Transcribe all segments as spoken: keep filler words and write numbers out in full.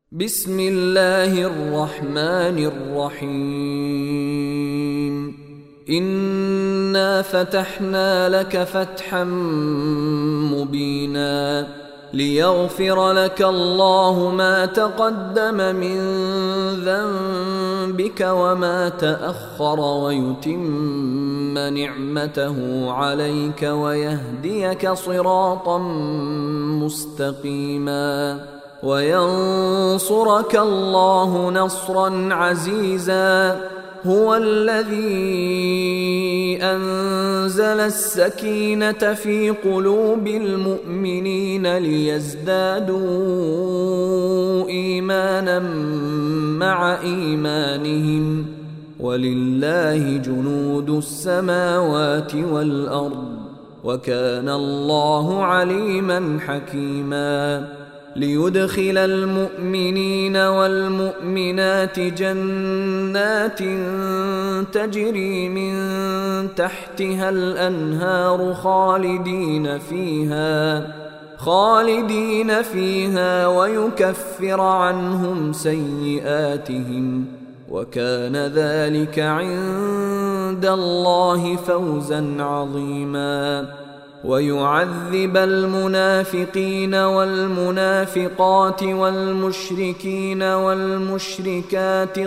بسم الله الرحمن الرحيم. إنا فتحنا لك فتحا مبينا ليغفر لك الله ما تقدم من ذنبك وما تأخر ويتم نعمته عليك ويهديك صراطا مستقيما وينصرك الله نصرا عزيزا. هو الذي أنزل السكينة في قلوب المؤمنين ليزدادوا إيمانا مع إيمانهم ولله جنود السماوات والأرض وكان الله عليما حكيما. ليدخل المؤمنين والمؤمنات جنات تجري من تحتها الأنهار خالدين فيها خالدين فيها ويكفر عنهم سيئاتهم وكان ذلك عند الله فوزا عظيما. ويعذب المنافقين والمنافقات والمشركين والمشركات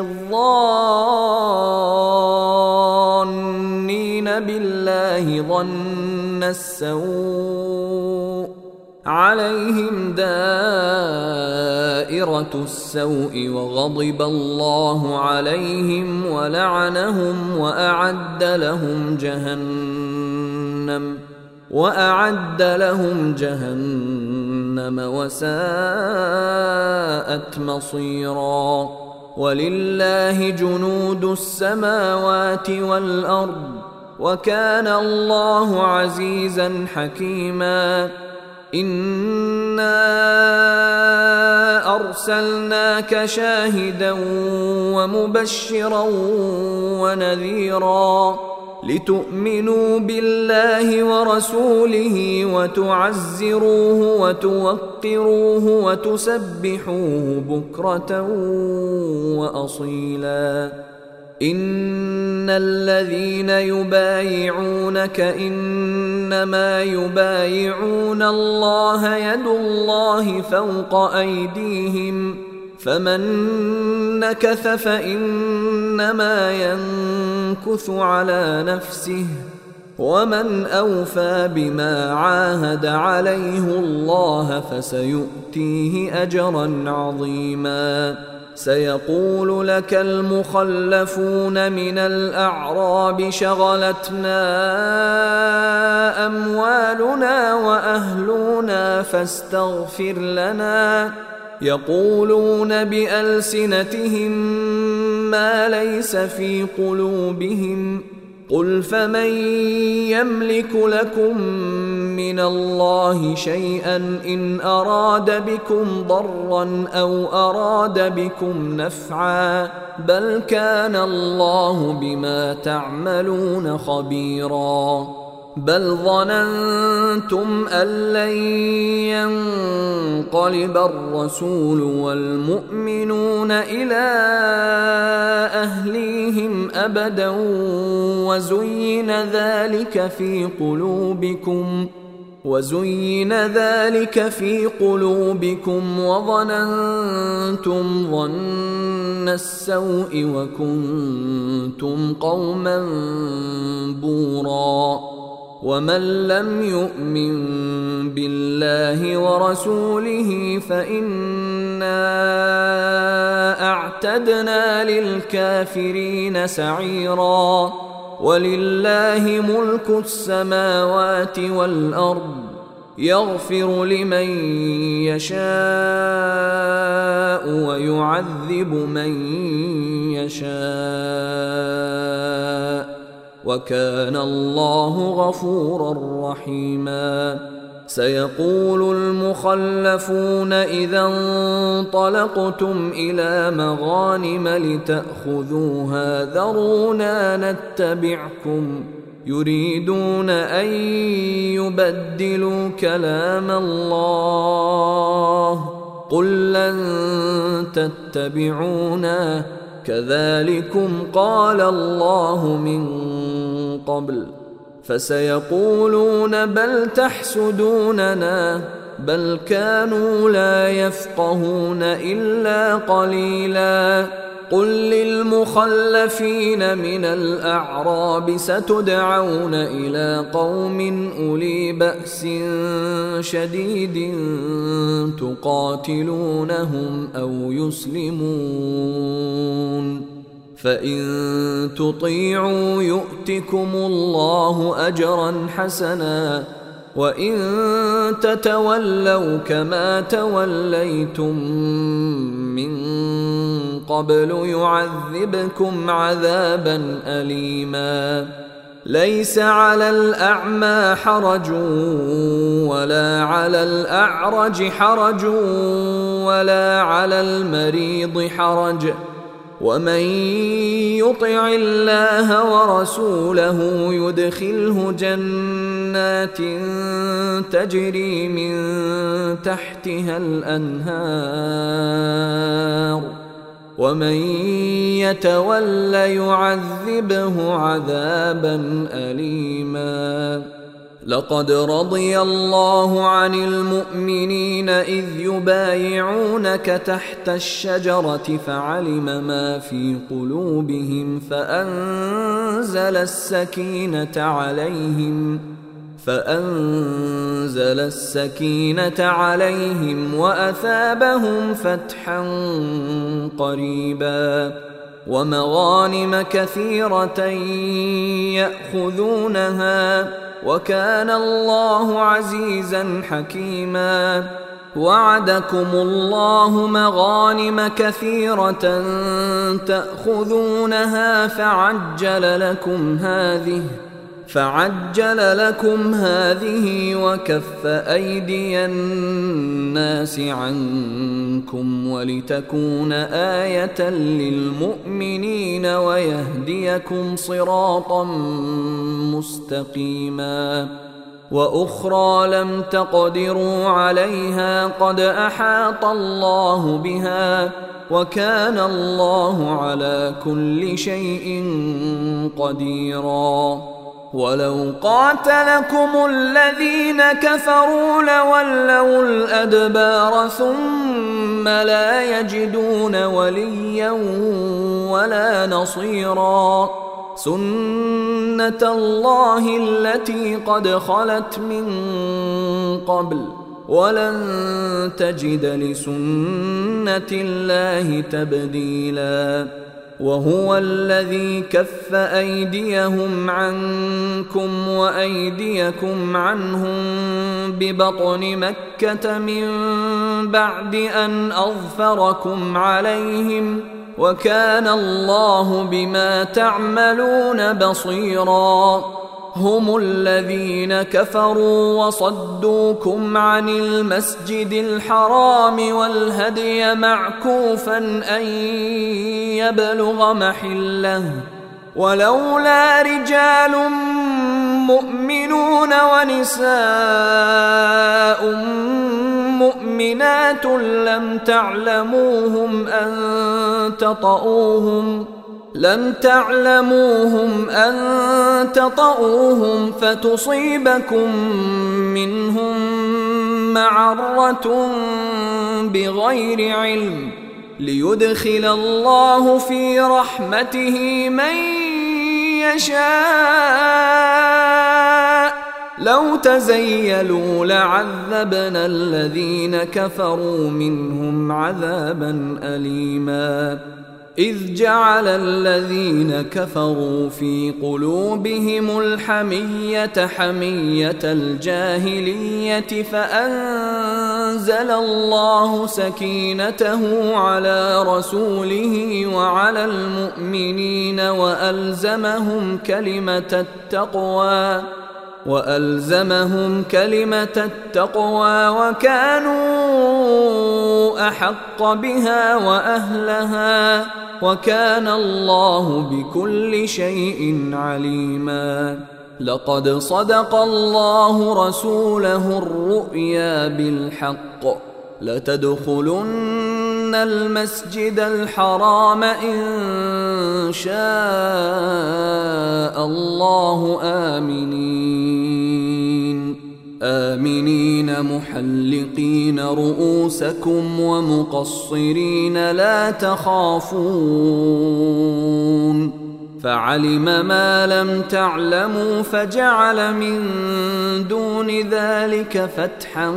الظانين بالله ظن السوء عليهم دائرة السوء وغضب الله عليهم ولعنهم وأعد لهم جهنم وأعد لهم جهنم وساءت مصيرا. ولله جنود السماوات والأرض وكان الله عزيزا حكيما. إنا أرسلناك شاهدا ومبشرا ونذيرا لتؤمنوا بالله ورسوله وتعزروه وتوقروه وتسبحوه بكرة وأصيلا. إن الذين يبايعونك إنما يبايعون الله يد الله فوق أيديهم فمن نكث فإنما ينكث على نفسه ومن أوفى بما عاهد عليه الله فسيؤتيه أجرا عظيما. سيقول لك المخلفون من الأعراب شغلتنا أموالنا وأهلنا فاستغفر لنا يقولون بألسنتهم ما ليس في قلوبهم قل فمن يملك لكم من الله شيئا إن أراد بكم ضرا أو أراد بكم نفعا بل كان الله بما تعملون خبيرا. بل ظننتم أن لن ينقلب الرسول والمؤمنون إلى أهليهم أبدا وزين ذلك في قلوبكم وزين ذلك في قلوبكم وظننتم ظن السوء وكنتم قوما بورا. ومن لم يؤمن بالله ورسوله فإنا أعتدنا للكافرين سعيرا. ولله ملك السماوات والأرض يغفر لمن يشاء ويعذب من يشاء وكان الله غفورا رحيما. سيقول المخلفون إذا انطلقتم إلى مغانم لتأخذوها ذرونا نتبعكم يريدون أن يبدلوا كلام الله قل لن تتبعونا كذلكم قال الله من قبل فسيقولون بل تحسدوننا بل كانوا لا يفقهون إلا قليلا قل للمخلفين من الأعراب ستدعون إلى قوم أولي بأس شديد تقاتلونهم أو يسلمون فإن تطيعوا يؤتكم الله أجرا حسنا وإن تتولوا كما توليتم من قبل يعذبكم عذابا أليما ليس على الأعمى حرج ولا على الأعرج حرج ولا على المريض حرج ومن يطع الله ورسوله يدخله جنات تجري من تحتها الأنهار ومن يتول يعذبه عذابا أليما لقد رضي الله عن المؤمنين إذ يبايعونك تحت الشجرة فعلم ما في قلوبهم فأنزل السكينة عليهم فأنزل السكينة عليهم وأثابهم فتحا قريبا ومغانم كثيرة يأخذونها وكان الله عزيزا حكيما وعدكم الله مغانم كثيرة تأخذونها فعجل لكم هذه فعجل لكم هذه وكف أيدي الناس عنكم ولتكون آية للمؤمنين ويهديكم صراطا مستقيما وأخرى لم تقدروا عليها قد أحاط الله بها وكان الله على كل شيء قديرا ولو قاتلكم الذين كفروا لولوا الأدبار ثم لا يجدون وليا ولا نصيرا سنة الله التي قد خلت من قبل ولن تجد لسنة الله تبديلا وهو الذي كف أيديهم عنكم وأيديكم عنهم ببطن مكة من بعد أن أظفركم عليهم وكان الله بما تعملون بصيرا هم الذين كفروا وصدوكم عن المسجد الحرام والهدي معكوفا أن يبلغ محله ولولا رجال مؤمنون ونساء مؤمنات لم تعلموهم أن تطؤوهم لم تعلموهم أن تطؤوهم فتصيبكم منهم معرة بغير علم ليدخل الله في رحمته من يشاء لو تزيلوا لعذبنا الذين كفروا منهم عذابا أليما إذ جعل الذين كفروا في قلوبهم الحمية حمية الجاهلية فأنزل الله سكينته على رسوله وعلى المؤمنين وألزمهم كلمة التقوى وألزمهم كلمة التقوى وكانوا أحق بها وأهلها وكان الله بكل شيء عليما لقد صدق الله رسوله الرؤيا بالحق لتدخلن المسجد الحرام إن شاء الله آمنين آمنين محلقين رؤوسكم ومقصرين لا تخافون فعلم ما لم تعلموا فجعل من دون ذلك فتحا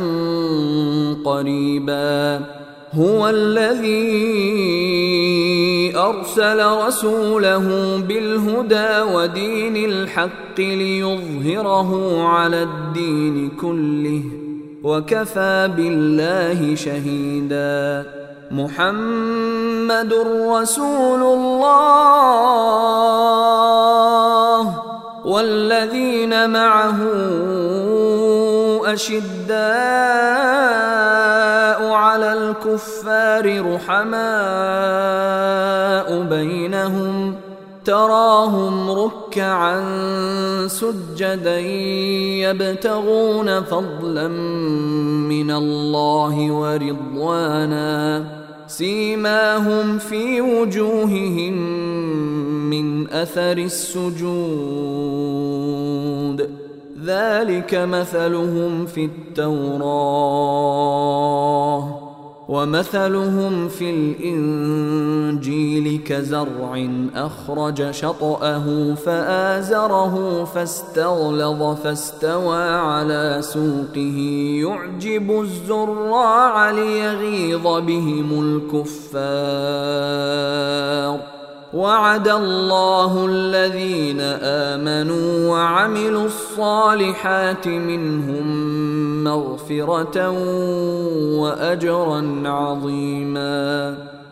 قريبا هو الذي أرسل رسوله بالهدى ودين الحق ليظهره على الدين كله وكفى بالله شهيدا محمد رسول الله والذين معه أشداء على الكفار رحماء بينهم تراهم ركعا سجدا يبتغون فضلا من الله ورضوانا سيماهم في وجوههم من أثر السجود ذلك مثلهم في التوراة ومثلهم في الإنجيل كزرع أخرج شطأه فآزره فاستغلظ فاستوى على سوقه يعجب الزراع ليغيظ بهم الكفار وعد الله الذين آمنوا وعملوا الصالحات منهم مغفرة وأجرا عظيما.